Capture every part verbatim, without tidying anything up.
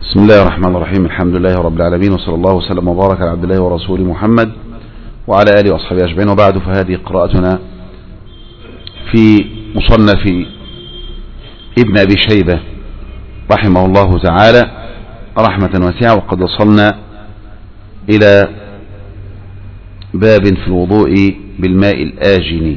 بسم الله الرحمن الرحيم. الحمد لله رب العالمين، وصلى الله وسلم وبارك على عبد الله ورسوله محمد وعلى آله وأصحابه أجمعين، وبعد، فهذه قراءتنا في مصنف ابن أبي شيبة رحمه الله تعالى رحمة واسعة، وقد وصلنا إلى باب في الوضوء بالماء الآجن.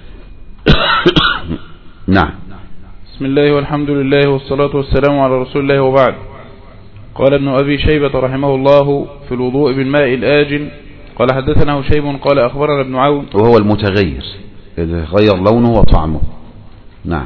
نعم. بسم الله والحمد لله والصلاة والسلام على رسول الله، وبعد. قال ابن أبي شيبة رحمه الله في الوضوء بالماء الآجن قال حدثنا هشيم قال أخبرنا ابن عون، وهو المتغير يتغير لونه وطعمه. نعم.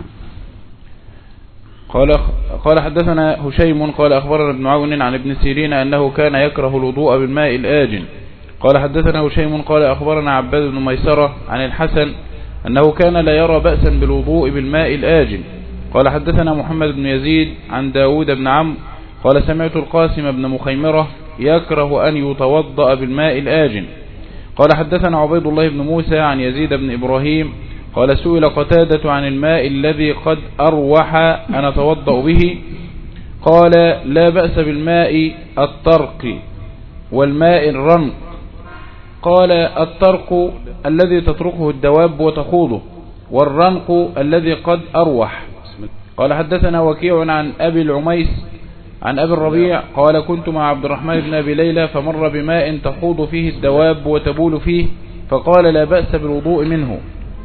قال قال حدثنا هشيم قال أخبرنا ابن عون عن ابن سيرين أنه كان يكره الوضوء بالماء الآجن. قال حدثنا هشيم قال أخبرنا عباد بن ميسرة عن الحسن أنه كان لا يرى بأسا بالوضوء بالماء الآجن. قال حدثنا محمد بن يزيد عن داود بن عمرو قال سمعت القاسم بن مخيمرة يكره أن يتوضأ بالماء الآجن. قال حدثنا عبيد الله بن موسى عن يزيد بن إبراهيم قال سئل قتادة عن الماء الذي قد أروح أن أتوضأ به، قال لا بأس بالماء الطرق والماء الرنق. قال الطرق الذي تتركه الدواب وتخوضه، والرنق الذي قد أروح. قال حدثنا وكيع عن أبي العميس عن أبي الربيع قال كنت مع عبد الرحمن بن أبي ليلى فمر بماء تخوض فيه الدواب وتبول فيه، فقال لا بأس بالوضوء منه.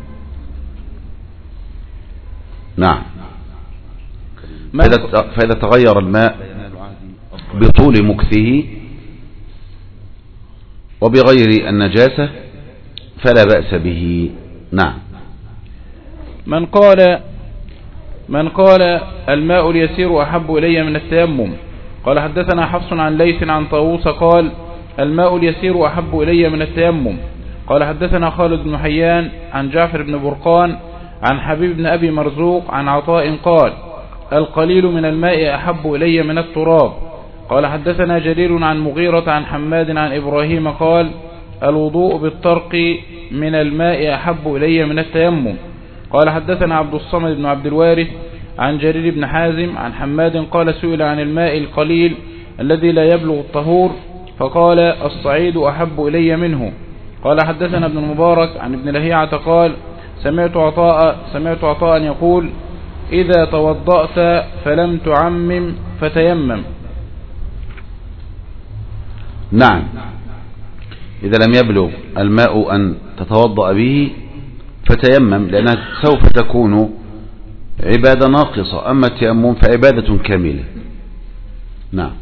نعم. فإذا تغير الماء بطول مكثه وبغير النجاسة فلا بأس به. نعم. من قال من قال الماء اليسير أحب إلي من التيمم. قال حدثنا حفص عن ليث عن طاووس قال الماء اليسير أحب إلي من التيمم. قال حدثنا خالد بن حيان عن جعفر بن برقان عن حبيب بن أبي مرزوق عن عطاء قال القليل من الماء أحب إلي من التراب. قال حدثنا جرير عن مغيرة عن حماد عن إبراهيم قال الوضوء بالطرق من الماء أحب إلي من التيمم. قال حدثنا عبد الصمد بن عبد الوارث عن جرير بن حازم عن حماد قال سئل عن الماء القليل الذي لا يبلغ الطهور، فقال الصعيد أحب إلي منه. قال حدثنا ابن المبارك عن ابن لهيعة قال سمعت عطاء سمعت عطاء يقول إذا توضأت فلم تعمم فتيمم. نعم. إذا لم يبلغ الماء أن تتوضأ به فتيمم، لأنها سوف تكون عبادة ناقصة، أما التيمم فعبادة كاملة. نعم.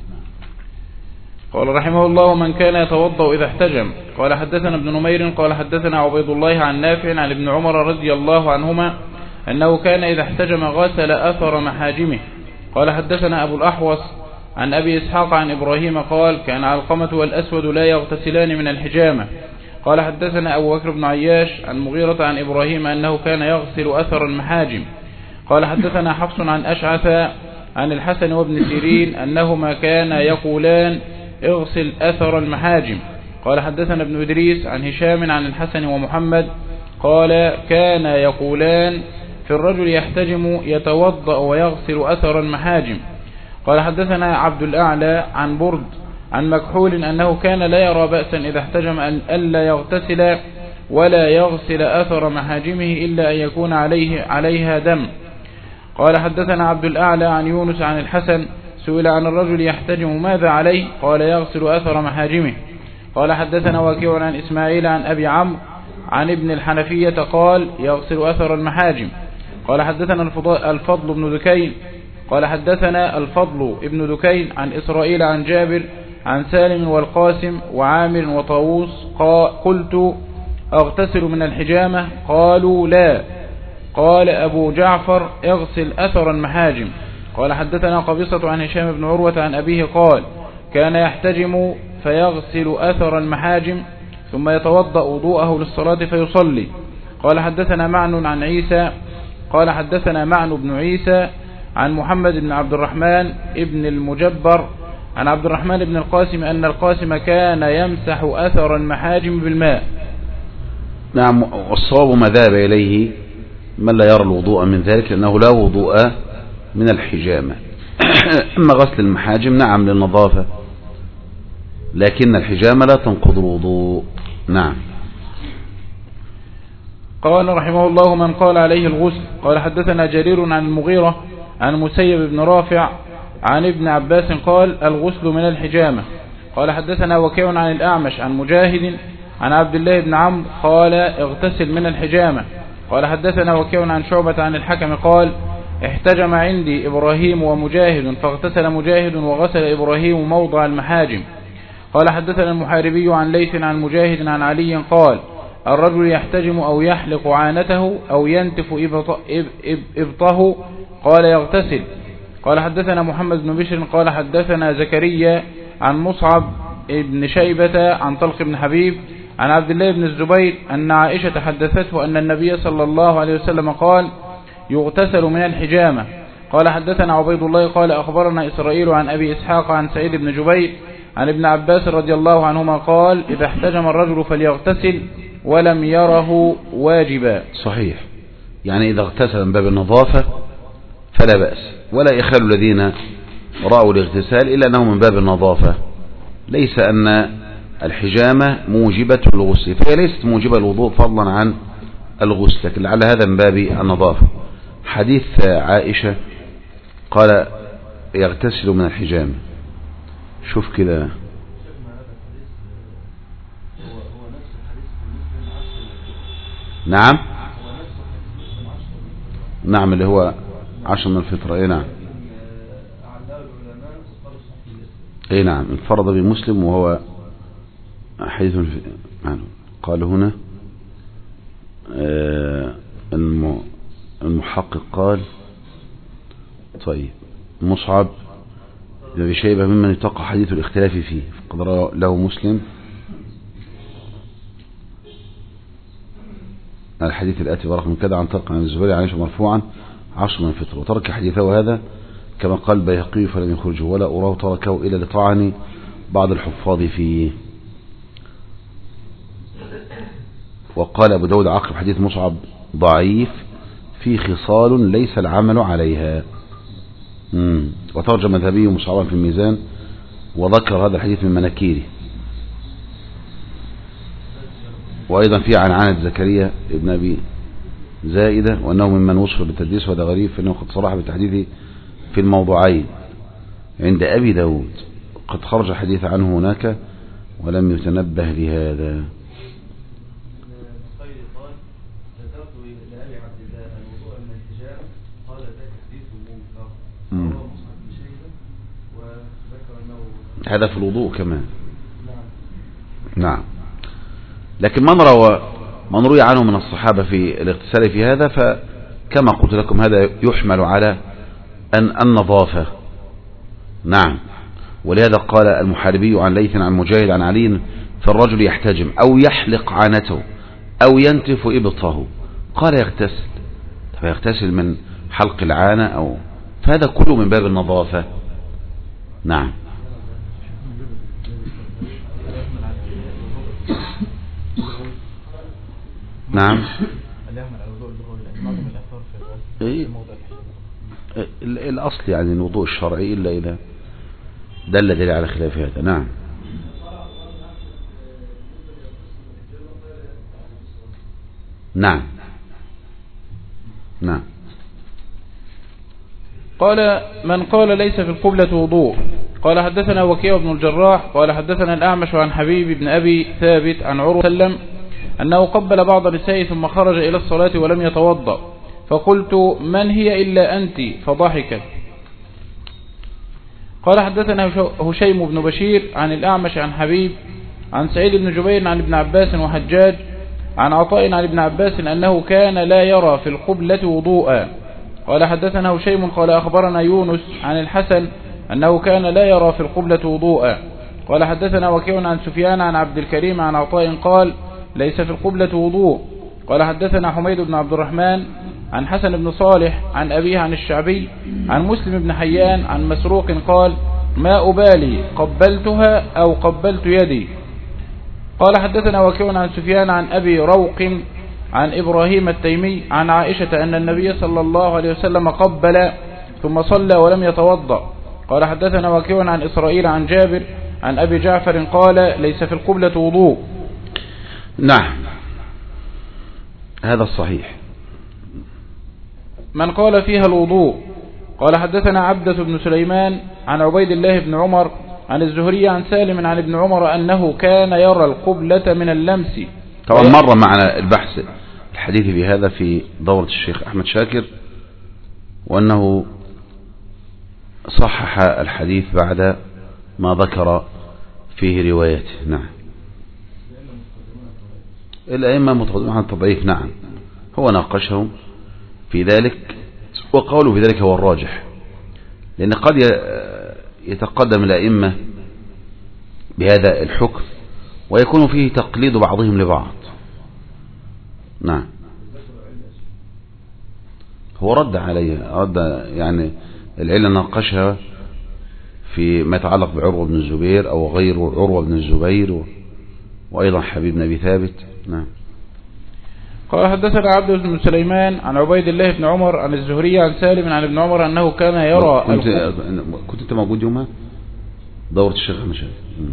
قال رحمه الله من كان يتوضأ إذا احتجم. قال حدثنا ابن نمير قال حدثنا عبيد الله عن نافع عن ابن عمر رضي الله عنهما أنه كان إذا احتجم غسل أثر محاجمه. قال حدثنا أبو الأحوص عن أبي إسحاق عن إبراهيم قال كان علقمة والأسود لا يغتسلان من الحجامة. قال حدثنا أبو بكر بن عياش عن مغيرة عن إبراهيم أنه كان يغسل أثر المحاجم. قال حدثنا حفص عن أشعث عن الحسن وابن سيرين أنهما كان يقولان اغسل أثر المحاجم. قال حدثنا ابن إدريس عن هشام عن الحسن ومحمد قال كان يقولان في الرجل يحتجم يتوضأ ويغسل أثر المحاجم. قال حدثنا عبد الأعلى عن برد عن مكحول أنه كان لا يرى بأسا إذا احتجم أن ألا يغتسل ولا يغسل أثر محاجمه إلا أن يكون عليه عليها دم. قال حدثنا عبد الأعلى عن يونس عن الحسن سئل عن الرجل يحتجم ماذا عليه، قال يغسل أثر محاجمه. قال حدثنا وكيع عن إسماعيل عن أبي عمرو عن ابن الحنفية قال يغسل أثر المحاجم. قال حدثنا الفضل بن دكين قال حدثنا الفضل ابن دكين عن إسرائيل عن جابر عن سالم والقاسم وعامر وطاووس قلت أغتسل من الحجامة؟ قالوا لا. قال أبو جعفر اغسل أثر المحاجم. قال حدثنا قبيصة عن هشام بن عروة عن أبيه قال كان يحتجم فيغسل أثر المحاجم ثم يتوضأ وضوءه للصلاة فيصلي. قال حدثنا معن عن عيسى قال حدثنا معن بن عيسى عن محمد بن عبد الرحمن ابن المجبر عن عبد الرحمن بن القاسم أن القاسم كان يمسح أثر المحاجم بالماء. نعم. والصواب ما ذهب إليه من لا يرى الوضوء من ذلك، لأنه لا وضوء من الحجامة، أما غسل المحاجم نعم للنظافة، لكن الحجامة لا تنقض الوضوء. نعم. قال رحمه الله من قال عليه الغسل. قال حدثنا جرير عن المغيرة عن مسيب بن رافع عن ابن عباس قال الغسل من الحجامة. قال حدثنا وكيع عن الأعمش عن مجاهد عن عبد الله بن عمرو قال اغتسل من الحجامة. قال حدثنا وكيع عن شعبة عن الحكم قال احتجم عندي إبراهيم ومجاهد فاغتسل مجاهد وغسل إبراهيم موضع المحاجم. قال حدثنا المحاربي عن ليث عن مجاهد عن علي قال الرجل يحتجم أو يحلق عانته أو ينتف إبطه قال يغتسل. قال حدثنا محمد بن بشر قال حدثنا زكريا عن مصعب بن شيبة عن طلق بن حبيب عن عبد الله بن الزبير أن عائشة حدثته أن النبي صلى الله عليه وسلم قال يغتسل من الحجامة. قال حدثنا عبيد الله قال أخبرنا إسرائيل عن أبي إسحاق عن سعيد بن جبير عن ابن عباس رضي الله عنهما قال إذا احتجم الرجل فليغتسل ولم يره واجبا. صحيح، يعني إذا اغتسل من باب النظافة فلا بأس، ولا يخل الذين رأوا الاغتسال إلا أنه من باب النظافة، ليس أن الحجامة موجبة للغسل، فهي ليست موجبة للوضوء فضلا عن الغسل، لكن لعل هذا من باب النظافة. حديث عائشة قال يغتسل من الحجامة، شوف كده. نعم نعم اللي هو عشر من الفطرة. اي نعم اي نعم انفرد بمسلم وهو حديث قال هنا المحقق قال طيب مصعب بن شيبة ممن يتقى حديث الاختلاف فيه قد له مسلم الحديث الآتي برقم كذا عن طلق عن الزبير عن عائشة مرفوعا عشر من الفطر، وترك حديثه هذا كما قال البيهقي فلم يخرجه ولا أراه تركه إلا لطعن بعض الحفاظ فيه. وقال أبو داود عقب حديث مصعب ضعيف في خصال ليس العمل عليها. مم. وترجم ذهبي مصعبا في الميزان وذكر هذا الحديث من مناكيره. وأيضا في عن عنة زكريا ابن أبي زائدة وأنه ممن وصف بالتدليس، وهذا غريب فإنه قد صرح بالتحديث في الموضوعين عند أبي داود، قد خرج الحديث عنه هناك ولم يتنبه لهذا. مم. هذا في الوضوء كمان. نعم. لكن من روى من روي عنه من الصحابة في الاغتسال في هذا فكما قلت لكم هذا يحمل على أن النظافة. نعم. ولهذا قال المحاربي عن ليث عن مجاهد عن علي فالرجل يحتجم أو يحلق عانته أو ينتف إبطه قال يغتسل. فيغتسل من حلق العانة أو فهذا كله من باب النظافة. نعم. نعم. إيه؟ الأصل يعني الوضوء الشرعي إلا إذا دل دليل على خلاف هذا. نعم. نعم. نعم. قال من قال ليس في القبلة وضوء. قال حدثنا وكيع بن الجراح قال حدثنا الأعمش عن حبيب بن أبي ثابت عن عروة سلم أنه قبل بعض النساء ثم خرج إلى الصلاة ولم يتوضأ، فقلت من هي إلا أنت؟ فضحكت. قال حدثنا هشيم بن بشير عن الأعمش عن حبيب عن سعيد بن جبير عن ابن عباس وحجاج عن عطاء عن ابن عباس أنه كان لا يرى في القبلة وضوءا. قال حدثنا هشيم قال أخبرنا يونس عن الحسن أنه كان لا يرى في القبلة وضوءا. قال حدثنا وكيع عن سفيان عن عبد الكريم عن عطاء قال ليس في القبلة وضوء. قال حدثنا حميد بن عبد الرحمن عن حسن بن صالح عن أبيه عن الشعبي عن مسلم بن حيان عن مسروق قال ما أبالي قبلتها أو قبلت يدي. قال حدثنا وكيع عن سفيان عن أبي روق عن إبراهيم التيمي عن عائشة أن النبي صلى الله عليه وسلم قبل ثم صلى ولم يتوضأ. قال حدثنا وكيع عن إسرائيل عن جابر عن أبي جعفر قال ليس في القبلة وضوء. نعم هذا الصحيح. من قال فيها الوضوء. قال حدثنا عبدة بن سليمان عن عبيد الله بن عمر عن الزهري عن سالم عن ابن عمر أنه كان يرى القبلة من اللمس. طبعا مر معنا البحث الحديث في هذا في دورة الشيخ أحمد شاكر، وأنه صحح الحديث بعد ما ذكر فيه روايته. نعم الأئمة متقدمون عن التضعيف. نعم هو ناقشهم في ذلك، وقوله في ذلك هو الراجح، لأن قد يتقدم الأئمة بهذا الحكم ويكون فيه تقليد بعضهم لبعض. نعم هو رد عليها، رد يعني العلة ناقشها في ما يتعلق بعروة بن الزبير أو غير عروة بن الزبير، وأيضا حبيب بن أبي ثابت. نعم قال حدثنا عبد بن سليمان عن عبيد الله بن عمر عن الزهري عن سالم عن ابن عمر أنه كان يرى. كنت, كنت أنت موجود يومها دورة الشيخ مشاهد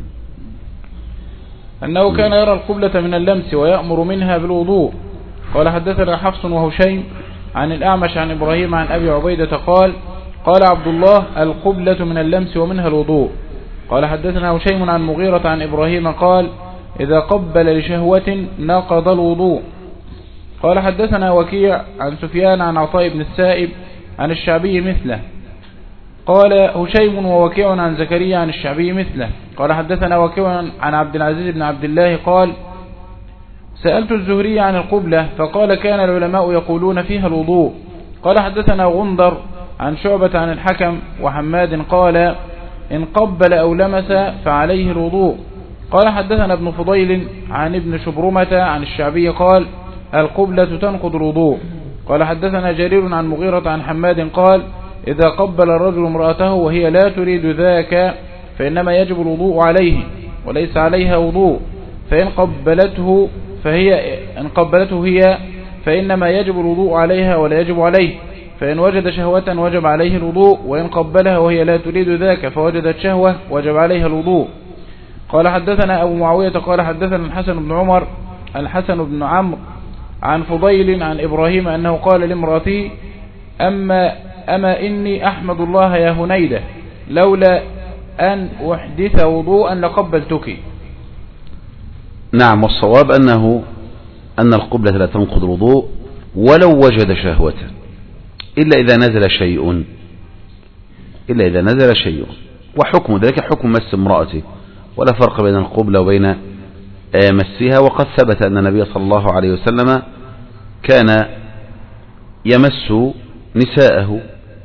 أنه كان يرى القبلة من اللمس ويأمر منها بالوضوء. قال حدثنا حفص وهشيم عن الأعمش عن إبراهيم عن أبي عبيدة قال قال عبد الله القبلة من اللمس ومنها الوضوء. قال حدثنا هشيم عن مغيرة عن إبراهيم قال إذا قبل لشهوة نقض الوضوء. قال حدثنا وكيع عن سفيان عن عطاء بن السائب عن الشعبي مثله. قال هشيم ووكيع عن زكريا عن الشعبي مثله. قال حدثنا وكيع عن عبد العزيز بن عبد الله قال سألت الزهري عن القبلة فقال كان العلماء يقولون فيها الوضوء. قال حدثنا غندر عن شعبة عن الحكم وحماد قال إن قبل أو لمس فعليه الوضوء. قال حدثنا ابن فضيل عن ابن شبرمة عن الشعبي قال القبلة تنقض الوضوء. قال حدثنا جرير عن مغيرة عن حماد قال إذا قبل الرجل امرأته وهي لا تريد ذاك فإنما يجب الوضوء عليه وليس عليها وضوء، فإن قبلته فهي إن قبلته هي فإنما يجب الوضوء عليها ولا يجب عليه، فإن وجد شهوة وجب عليه الوضوء، وإن قبلها وهي لا تريد ذاك فوجدت شهوة وجب عليها الوضوء. قال حدثنا أبو معاوية قال حدثنا الحسن بن عمر الحسن بن عمرو عن فضيل عن إبراهيم أنه قال لامرأتي أما, أما إني أحمد الله يا هنيدة لولا أن أحدث وضوءا لقبلتك. نعم والصواب أنه أن القبلة لا تنقض الوضوء ولو وجد شهوة إلا إذا نزل شيء إلا إذا نزل شيء وحكم ذلك حكم مس امرأته، ولا فرق بين القبلة وبين مسها. وقد ثبت أن النبي صلى الله عليه وسلم كان يمس نساءه،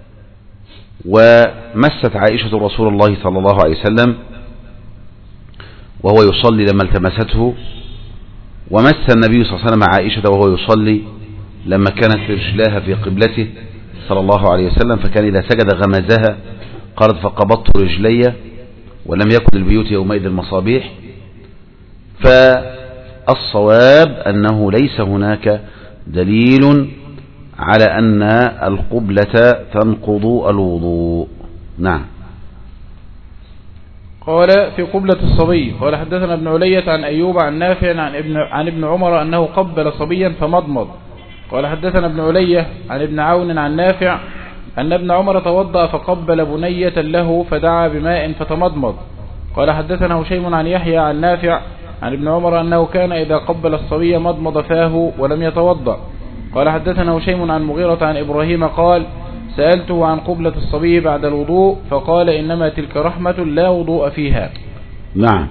ومست عائشة رسول الله صلى الله عليه وسلم وهو يصلي لما التمسته، ومس النبي صلى الله عليه وسلم عائشة وهو يصلي لما كانت رجلاها في قبلته صلى الله عليه وسلم، فكان إذا سجد غمزها قالت فقبضت رجلي، ولم يكن البيوت يومئذ المصابيح. فالصواب أنه ليس هناك دليل على أن القبلة تنقض الوضوء. نعم قال في قبلة الصبي. قال حدثنا ابن علية عن أيوب عن نافع عن ابن, عن ابن عمر أنه قبل صبيا فمضمض. قال حدثنا ابن علية عن ابن عون عن نافع أن ابن عمر توضأ فقبل بنية له فدعا بماء فتمضمض. قال حدثنا هشيم عن يحيى عن نافع عن ابن عمر أنه كان إذا قبل الصبي مضمض فاه ولم يتوضأ. قال حدثنا هشيم عن مغيرة عن إبراهيم قال سألته عن قبلة الصبي بعد الوضوء فقال إنما تلك رحمة لا وضوء فيها. نعم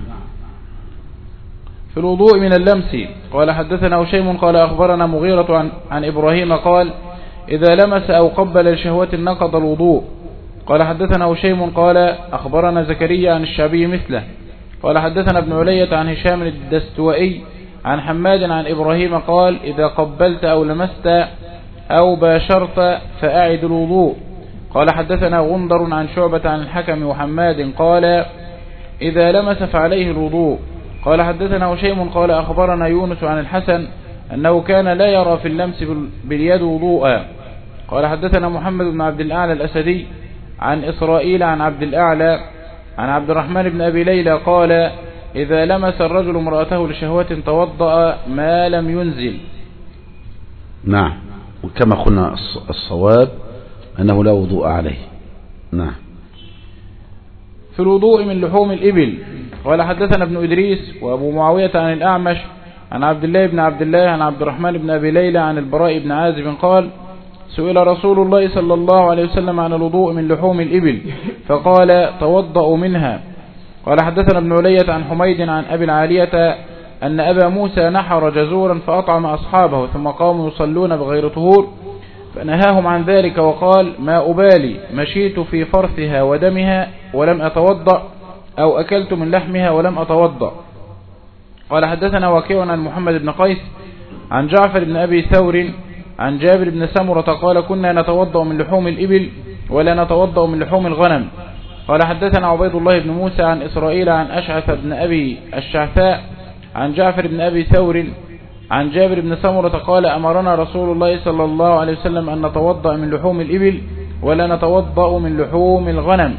في الوضوء من اللمس. قال حدثنا هشيم قال أخبرنا مغيرة عن, عن إبراهيم قال إذا لمس أو قبل لشهوة نقض الوضوء. قال حدثنا هشيم قال أخبرنا زكريا عن الشعبي مثله. قال حدثنا ابن علية عن هشام الدستوائي عن حماد عن إبراهيم قال إذا قبلت أو لمست أو باشرت فأعد الوضوء. قال حدثنا غندر عن شعبة عن الحكم وحماد قال إذا لمس فعليه الوضوء. قال حدثنا هشيم قال أخبرنا يونس عن الحسن أنه كان لا يرى في اللمس باليد وضوءا. قال حدثنا محمد بن عبد الأعلى الأسدي عن إسرائيل عن عبد الأعلى عن عبد الرحمن بن أبي ليلى قال إذا لمس الرجل امرأته لشهوة توضأ ما لم ينزل. نعم، وكما قلنا الصواب أنه لا وضوء عليه. نعم. في الوضوء من لحوم الإبل. قال حدثنا ابن إدريس وأبو معاوية عن الأعمش عن عبد الله بن عبد الله عن عبد الرحمن بن أبي ليلى عن البراء بن عازب قال سئل رسول الله صلى الله عليه وسلم عن الوضوء من لحوم الإبل فقال توضأوا منها. قال حدثنا ابن علية عن حميد عن أبي العالية أن أبا موسى نحر جزورا فأطعم أصحابه ثم قاموا يصلون بغير طهور فنهاهم عن ذلك وقال ما أبالي مشيت في فرثها ودمها ولم أتوضأ أو أكلت من لحمها ولم أتوضأ. قال حدثنا وكيع عن محمد بن قيس عن جعفر بن أبي ثور عن جابر بن سمرة قال كنا نتوضأ من لحوم الإبل ولا نتوضأ من لحوم الغنم. قال حدثنا عبيد الله بن موسى عن إسرائيل عن أشعث بن أبي الشعثاء عن جعفر بن أبي ثور عن جابر بن سمرة قال أمرنا رسول الله صلى الله عليه وسلم أن نتوضأ من لحوم الإبل ولا نتوضأ من لحوم الغنم.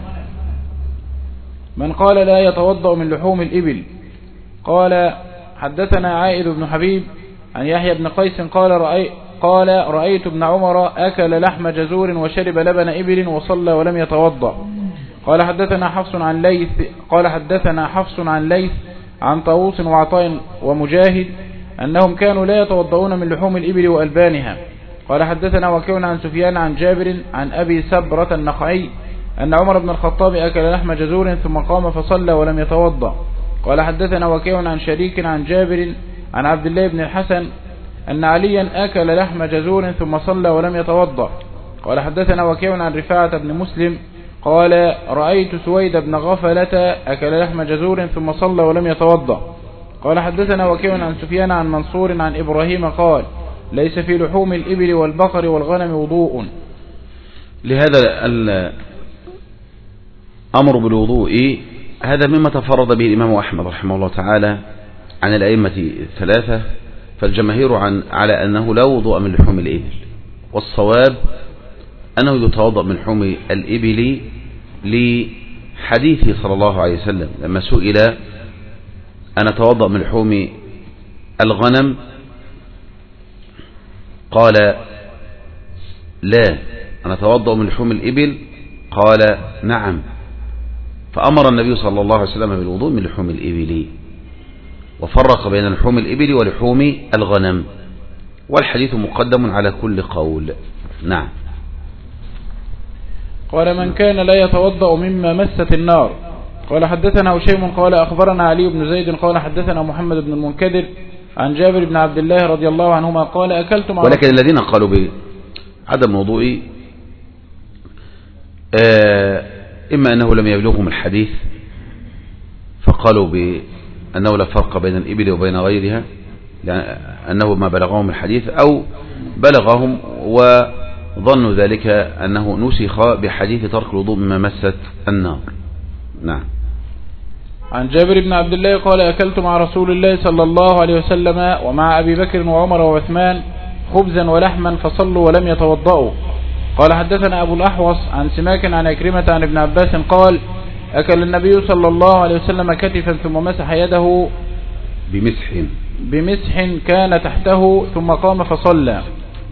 من قال لا يتوضأ من لحوم الإبل. قال حدثنا عائد بن حبيب عن يحيى بن قيس قال رأي قال رأيت ابن عمر أكل لحم جزور وشرب لبن إبل وصلى ولم يتوضأ. قال حدثنا حفص عن ليث قال حدثنا حفص عن ليث عن طاووس وعطاء ومجاهد أنهم كانوا لا يتوضؤون من لحوم الإبل وألبانها. قال حدثنا وكيع عن سفيان عن جابر عن أبي سبرة النخعي أن عمر بن الخطاب أكل لحم جزور ثم قام فصلى ولم يتوضأ. قال حدثنا وكيع عن شريك عن جابر عن عبد الله بن الحسن أن عليا أكل لحم جزور ثم صلى ولم يتوضأ. قال حدثنا وكيع عن رفاعة بن مسلم قال رأيت سويد بن غفلة أكل لحم جزور ثم صلى ولم يتوضأ. قال حدثنا وكيع عن سفيان عن منصور عن إبراهيم قال ليس في لحوم الإبل والبقر والغنم وضوء. لهذا الأمر بالوضوء هذا مما تفرد به الإمام أحمد رحمه الله تعالى عن الأئمة الثلاثة، فالجماهير عن على أنه لا وضوء من لحوم الإبل، والصواب أنه يتوضأ من لحوم الإبل لحديثه صلى الله عليه وسلم لما سئل أن أتوضأ من لحوم الغنم قال لا، أنا أتوضأ من لحوم الإبل قال نعم، فأمر النبي صلى الله عليه وسلم بالوضوء من لحوم الإبل وفرق بين لحوم الإبل ولحوم الغنم، والحديث مقدم على كل قول. نعم. قال من كان لا يتوضأ مما مست النار. قال حدثنا هشيم قال أخبرنا علي بن زيد قال حدثنا محمد بن المنكدر عن جابر بن عبد الله رضي الله عنهما قال أكلت مع ولكن الذين قالوا بعدم وضوء إما أنه لم يبلغهم الحديث فقالوا بأنه لا فرق بين الإبل وبين غيرها، يعني أنه ما بلغهم الحديث، أو بلغهم وظنوا ذلك أنه نسخ بحديث ترك الوضوء مما مست النار. نعم. عن جابر بن عبد الله قال أكلت مع رسول الله صلى الله عليه وسلم ومع أبي بكر وعمر وعثمان خبزا ولحما فصلوا ولم يتوضأوا. قال حدثنا أبو الأحوص عن سماك عن أكرمة عن ابن عباس قال أكل النبي صلى الله عليه وسلم كتفا ثم مسح يده بمسح بمسح كان تحته ثم قام فصلى.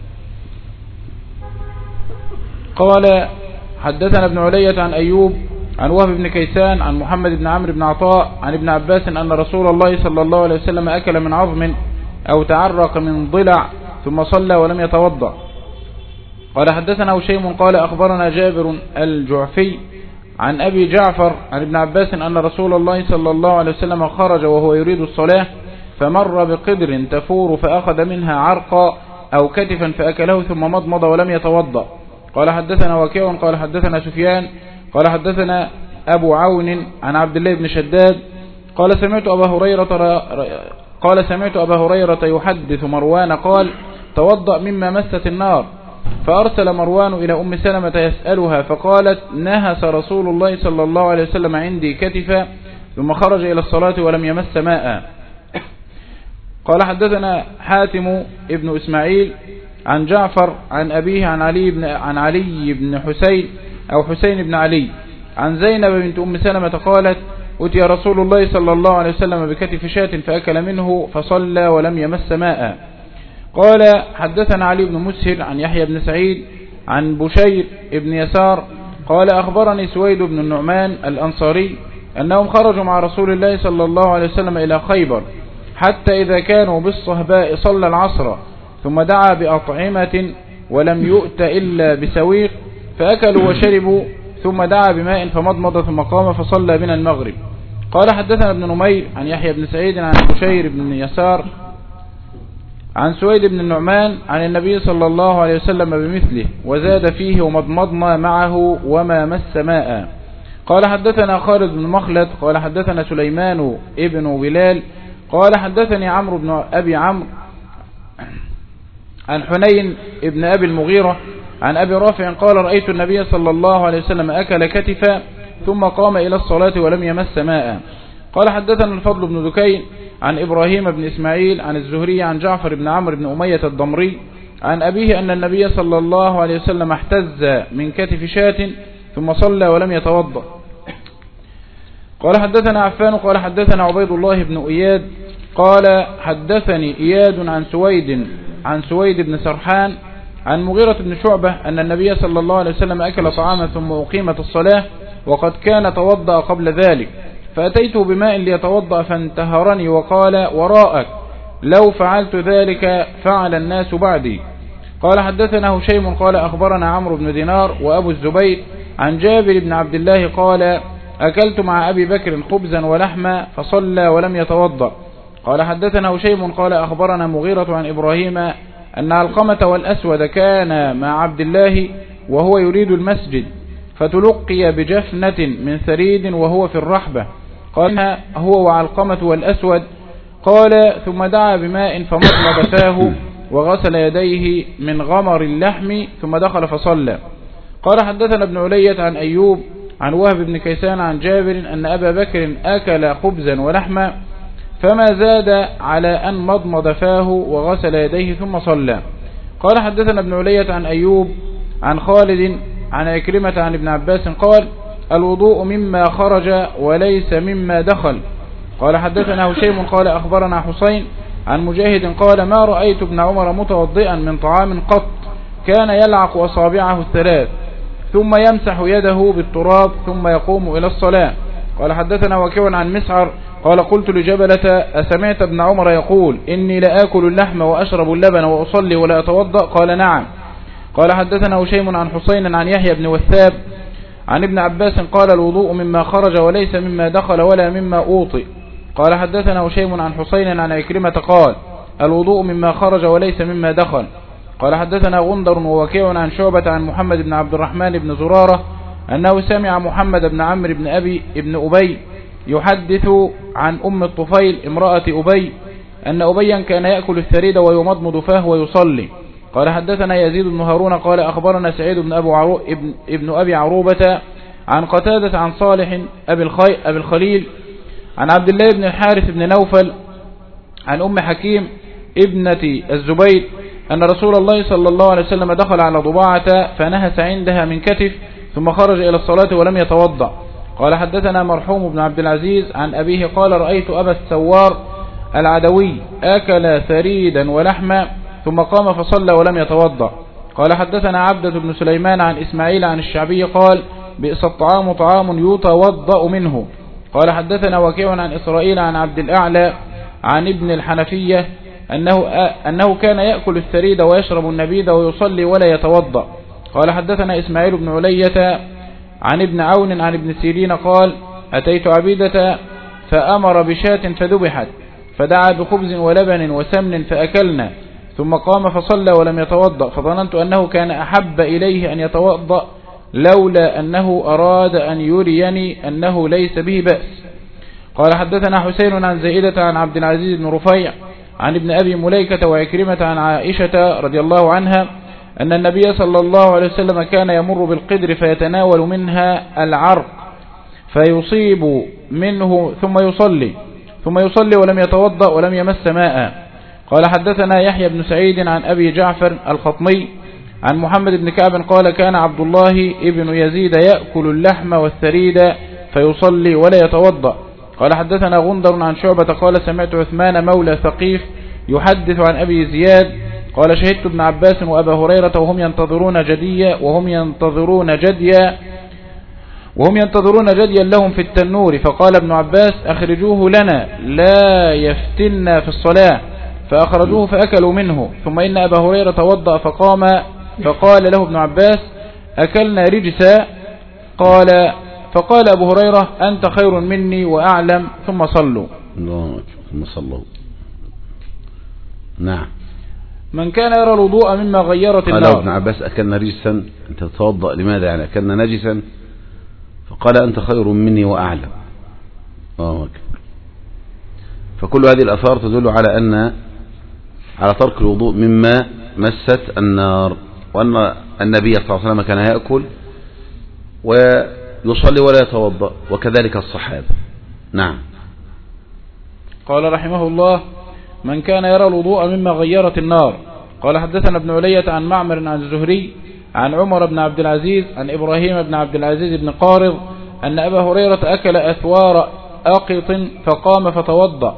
قال حدثنا ابن علية عن أيوب عن وهب بن كيسان عن محمد بن عمرو بن عطاء عن ابن عباس أن رسول الله صلى الله عليه وسلم أكل من عظم أو تعرق من ضلع ثم صلى ولم يتوضأ. قال حدثنا هشيم قال أخبرنا جابر الجعفي عن أبي جعفر عن ابن عباس أن رسول الله صلى الله عليه وسلم خرج وهو يريد الصلاة فمر بقدر تفور فأخذ منها عرقا أو كتفا فأكله ثم مضمض ولم يتوضأ. قال حدثنا وكيع قال حدثنا سفيان قال حدثنا أبو عون عن عبد الله بن شداد قال سمعت أبا هريرة قال سمعت أبا هريرة يحدث مروان قال توضأ مما مست النار، فأرسل مروان إلى أم سلمة يسألها فقالت نهس رسول الله صلى الله عليه وسلم عندي كتفا ثم خرج إلى الصلاة ولم يمس ماء. قال حدثنا حاتم ابن إسماعيل عن جعفر عن أبيه عن علي بن, عن علي بن حسين أو حسين بن علي عن زينب بنت أم سلمة قالت أتي رسول الله صلى الله عليه وسلم بكتف شاة فأكل منه فصلى ولم يمس ماء. قال حدثنا علي بن مسهر عن يحيى بن سعيد عن بشير بن يسار قال أخبرني سويد بن النعمان الأنصاري أنهم خرجوا مع رسول الله صلى الله عليه وسلم إلى خيبر حتى إذا كانوا بالصهباء صلى العصر ثم دعا بأطعمة ولم يؤت إلا بسويق فأكلوا وشربوا ثم دعا بماء فمضمض ثم قام فصلى بنا المغرب. قال حدثنا ابن نمير عن يحيى بن سعيد عن بشير بن يسار عن سويد بن النعمان عن النبي صلى الله عليه وسلم بمثله وزاد فيه ومضمضنا معه وما مس ماء. قال حدثنا خالد بن مخلد قال حدثنا سليمان ابن بلال قال حدثني عمرو بن أبي عمرو عن حنين ابن أبي المغيرة عن أبي رافع قال رأيت النبي صلى الله عليه وسلم أكل كتفا ثم قام إلى الصلاة ولم يمس ماء. قال حدثنا الفضل بن دكين عن إبراهيم بن إسماعيل عن الزهري عن جعفر بن عمرو بن أمية الضمري عن أبيه أن النبي صلى الله عليه وسلم احتز من كتف شاة ثم صلى ولم يتوضأ. قال حدثنا عفان قال حدثنا عبيد الله بن إياد قال حدثني إياد عن سويد عن سويد بن سرحان عن مغيرة بن شعبة أن النبي صلى الله عليه وسلم أكل طعاما ثم أقيمت الصلاة وقد كان توضأ قبل ذلك فأتيته بماء ليتوضأ فانتهرني وقال وراءك لو فعلت ذلك فعل الناس بعدي. قال حدثنا هشيم قال أخبرنا عمرو بن دينار وأبو الزبير عن جابر بن عبد الله قال أكلت مع أبي بكر خبزا ولحما فصلى ولم يتوضأ. قال حدثنا هشيم قال أخبرنا مغيرة عن إبراهيم أن علقمة والأسود كان مع عبد الله وهو يريد المسجد فتلقي بجفنة من ثريد وهو في الرحبة. قال هو وعلقمة والأسود قال ثم دعا بماء فمضمض فاه وغسل يديه من غمر اللحم ثم دخل فصلى. قال حدثنا ابن علية عن أيوب عن وهب بن كيسان عن جابر أن أبا بكر أكل خبزا ولحما فما زاد على أن مضمض فاه وغسل يديه ثم صلى. قال حدثنا ابن علية عن أيوب عن خالد عن عكرمة عن ابن عباس قال الوضوء مما خرج وليس مما دخل. قال حدثنا هشيم قال أخبرنا حسين عن مجاهد قال ما رأيت ابن عمر متوضئا من طعام قط كان يلعق أصابعه الثلاث ثم يمسح يده بالتراب ثم يقوم إلى الصلاة. قال حدثنا وكيع عن مسعر قال قلت لجبلة أسمعت ابن عمر يقول إني لآكل اللحم وأشرب اللبن وأصلي ولا أتوضأ؟ قال نعم. قال حدثنا هشيم عن حسين عن يحيى بن وثاب عن ابن عباس قال الوضوء مما خرج وليس مما دخل ولا مما أوطئ. قال حدثنا هشيم عن حسين عن عكرمة قال الوضوء مما خرج وليس مما دخل. قال حدثنا غندر ووكيع عن شعبة عن محمد بن عبد الرحمن بن زرارة أنه سمع محمد بن عمرو بن أبي ابن أبي يحدث عن أم الطفيل امرأة أبي أن أبيا كان يأكل الثريد ويمضمض فاه ويصلي. قال حدثنا يزيد بن هارون قال أخبرنا سعيد بن, أبو عرو ابن, ابن أبي عروبة عن قتادة عن صالح أبي, الخي أبي الخليل عن عبد الله بن الحارث بن نوفل عن أم حكيم ابنة الزبير أن رسول الله صلى الله عليه وسلم دخل على ضباعة فنهس عندها من كتف ثم خرج إلى الصلاة ولم يتوضأ. قال حدثنا مرحوم بن عبد العزيز عن أبيه قال رأيت أبا السوار العدوي أكل ثريدا ولحما ثم قام فصلى ولم يتوضأ. قال حدثنا عبدة بن سليمان عن إسماعيل عن الشعبي قال بئس الطعام طعام يتوضأ منه. قال حدثنا وكيع عن إسرائيل عن عبد الأعلى عن ابن الحنفية أنه, أنه كان يأكل الثريد ويشرب النبيذ ويصلي ولا يتوضأ. قال حدثنا إسماعيل بن علية عن ابن عون عن ابن سيرين قال أتيت عبيدة فأمر بشاة فذبحت فدعا بخبز ولبن وسمن فأكلنا ثم قام فصلى ولم يتوضأ فظننت أنه كان أحب إليه أن يتوضأ لولا أنه أراد أن يريني أنه ليس به بأس. قال حدثنا حسين عن زائدة عن عبد العزيز بن رفيع عن ابن أبي مليكة وعكرمة عن عائشة رضي الله عنها أن النبي صلى الله عليه وسلم كان يمر بالقدر فيتناول منها العرق فيصيب منه ثم يصلي ثم يصلي ولم يتوضأ ولم يمس ماء. قال حدثنا يحيى بن سعيد عن أبي جعفر الخطمي عن محمد بن كعب قال كان عبد الله ابن يزيد يأكل اللحم والثريد فيصلي ولا يتوضأ. قال حدثنا غندر عن شعبة قال سمعت عثمان مولى ثقيف يحدث عن أبي زياد قال شهدت ابن عباس وأبا هريرة وهم ينتظرون جديا وهم ينتظرون جديا وهم ينتظرون جديا لهم في التنور، فقال ابن عباس أخرجوه لنا لا يفتنا في الصلاة، فأخرجوه فأكلوا منه. ثم إن أبا هريرة توضأ فقام فقال له ابن عباس أكلنا رجسا، قال فقال أبو هريرة أنت خير مني وأعلم ثم صلوا. ثم صلوا. نعم. من كان يرى الوضوء مما غيرت النار. قال ابن عباس أكلنا رجسا، أنت تتوضأ لماذا؟ يعني أكلنا نجسا، فقال أنت خير مني وأعلم. الله أكبر. فكل هذه الأثار تدل على أن على ترك الوضوء مما مست النار، وأن النبي صلى الله عليه وسلم كان يأكل ويصلي ولا يتوضأ، وكذلك الصحابة. نعم. قال رحمه الله من كان يرى الوضوء مما غيرت النار. قال حدثنا ابن علية عن معمر عن الزهري عن عمر بن عبد العزيز عن إبراهيم بن عبد العزيز بن قارض أن أبا هريرة أكل أثوار أقط فقام فتوضأ،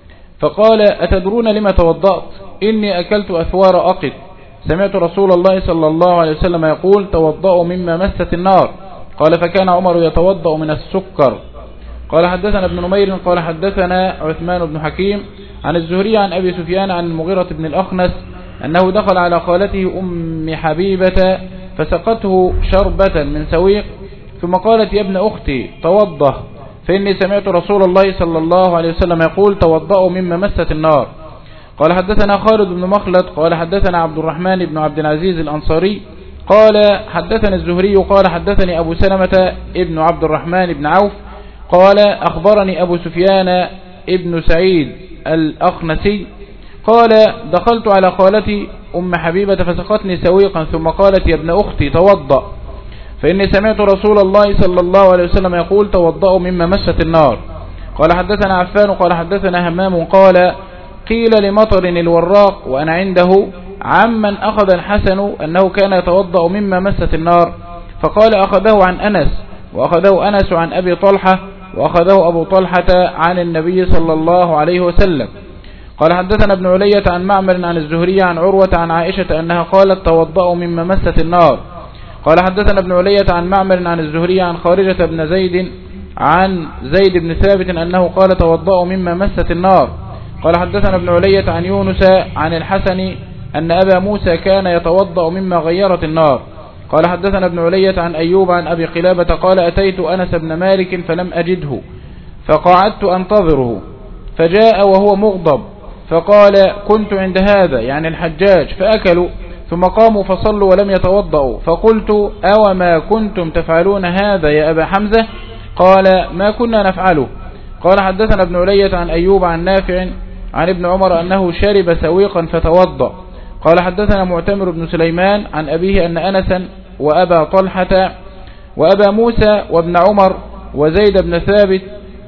فقال أتدرون لما توضأت؟ إني أكلت أثوار أقط، سمعت رسول الله صلى الله عليه وسلم يقول توضأوا مما مست النار. قال فكان عمر يتوضأ من السكر. قال حدثنا ابن نمير قال حدثنا عثمان بن حكيم عن الزهري عن أبي سفيان عن المغيرة بن الأخنس أنه دخل على خالته أم حبيبة فسقته شربة من سويق، ثم قالت يا ابن أختي توضأ، فإني سمعت رسول الله صلى الله عليه وسلم يقول توضأوا مما مست النار. قال حدثنا خالد بن مخلد قال حدثنا عبد الرحمن بن عبد العزيز الأنصاري قال حدثنا الزهري قال حدثني أبو سلمة ابن عبد الرحمن بن عوف قال أخبرني أبو سفيان ابن سعيد الأخنسي قال دخلت على خالتي أم حبيبة فسقتني سويقا، ثم قالت يا ابن أختي توضأ، فإني سمعت رسول الله صلى الله عليه وسلم يقول توضأوا مما مست النار. قال حدثنا عفان قال حدثنا همام قال قيل لمطر الوراق وأنا عنده عمن أخذ الحسن أنه كان يتوضأ مما مست النار، فقال أخذه عن أنس، وأخذه أنس عن أبي طلحة، وأخذه أبو طلحة عن النبي صلى الله عليه وسلم. قال حدثنا ابن علية عن معمر عن الزهري عن عروة عن عائشة أنها قالت توضأوا مما مست النار. قال حدثنا ابن علية عن معمر عن الزهري عن خارجة بن زيد عن زيد بن ثابت أنه قال توضأوا مما مست النار. قال حدثنا ابن علية عن يونس عن الحسن أن أبا موسى كان يتوضأ مما غيرت النار. قال حدثنا ابن علية عن أيوب عن أبي قلابة قال أتيت أنس بن مالك فلم أجده فقعدت أنتظره، فجاء وهو مغضب فقال كنت عند هذا يعني الحجاج فأكلوا، ثم قاموا فصلوا ولم يتوضأوا، فقلت أو ما كنتم تفعلون هذا يا أبا حمزة؟ قال ما كنا نفعله. قال حدثنا ابن علية عن أيوب عن نافع عن ابن عمر أنه شرب سويقا فتوضأ. قال حدثنا معتمر بن سليمان عن أبيه أن أنسا وأبا طلحة وأبا موسى وابن عمر وزيد بن ثابت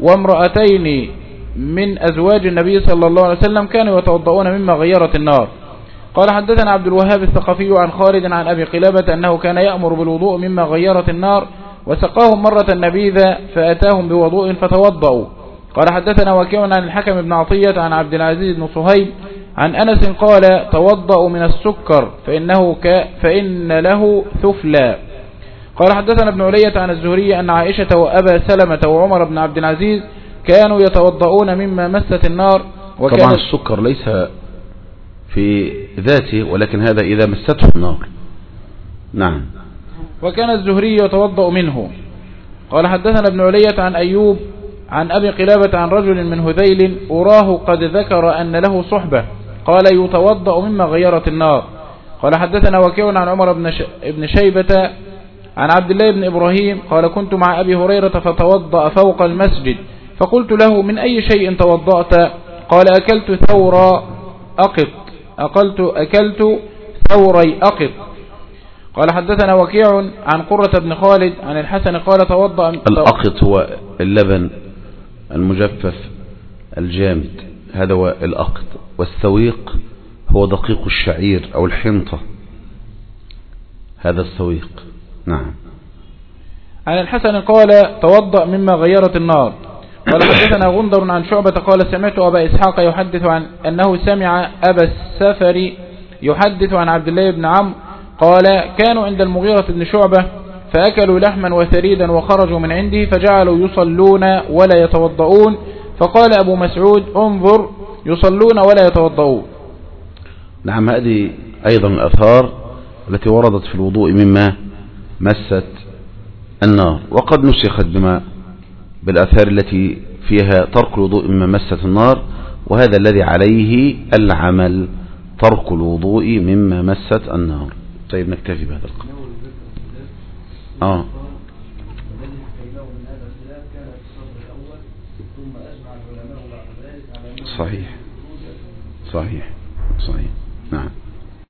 وامرأتين من أزواج النبي صلى الله عليه وسلم كانوا يتوضؤون مما غيرت النار. قال حدثنا عبد الوهاب الثقفي عن خالد عن أبي قلابة أنه كان يأمر بالوضوء مما غيرت النار، وسقاهم مرة نبيذا فأتاهم بوضوء فتوضؤوا. قال حدثنا وكيع عن الحكم بن عطية عن عبد العزيز بن صهيب عن أنس قال توضأوا من السكر فإنه ك فإن له ثفلا. قال حدثنا ابن علية عن الزهري أن عائشة وأبا سلمة وعمر بن عبد العزيز كانوا يتوضؤون مما مست النار. طبعا السكر ليس في ذاته، ولكن هذا إذا مسته النار. نعم. وكان الزهري يتوضأ منه. قال حدثنا ابن علية عن أيوب عن أبي قلابة عن رجل من هذيل أراه قد ذكر أن له صحبة قال يتوضأ مما غيرت النار. قال حدثنا وكيع عن عمر بن شيبة عن عبد الله بن إبراهيم قال كنت مع أبي هريرة فتوضأ فوق المسجد، فقلت له من أي شيء توضأت؟ قال أكلت ثور أقط أكلت, أكلت ثوري أقط. قال حدثنا وكيع عن قرة بن خالد عن الحسن قال توضأ. الأقط هو اللبن المجفف الجامد هذا هو الأقط. والسويق هو دقيق الشعير أو الحنطة، هذا السويق. نعم. عن الحسن قال توضأ مما غيرت النار. قال حدثنا غندر عن شعبة قال سمعت أبا إسحاق يحدث عن أنه سمع أبا السفر يحدث عن عبد الله بن عمرو قال كانوا عند المغيرة بن شعبة فأكلوا لحما وثريدا وخرجوا من عنده فجعلوا يصلون ولا يتوضؤون، فقال أبو مسعود انظر يصلون ولا يتوضؤون. نعم، هذه أيضا الأثار التي وردت في الوضوء مما مست النار، وقد نسخت بما بالآثار التي فيها ترك الوضوء مما مست النار، وهذا الذي عليه العمل، ترك الوضوء مما مست النار. طيب نكتفي بهذا القدر. آه. صحيح صحيح صحيح. نعم.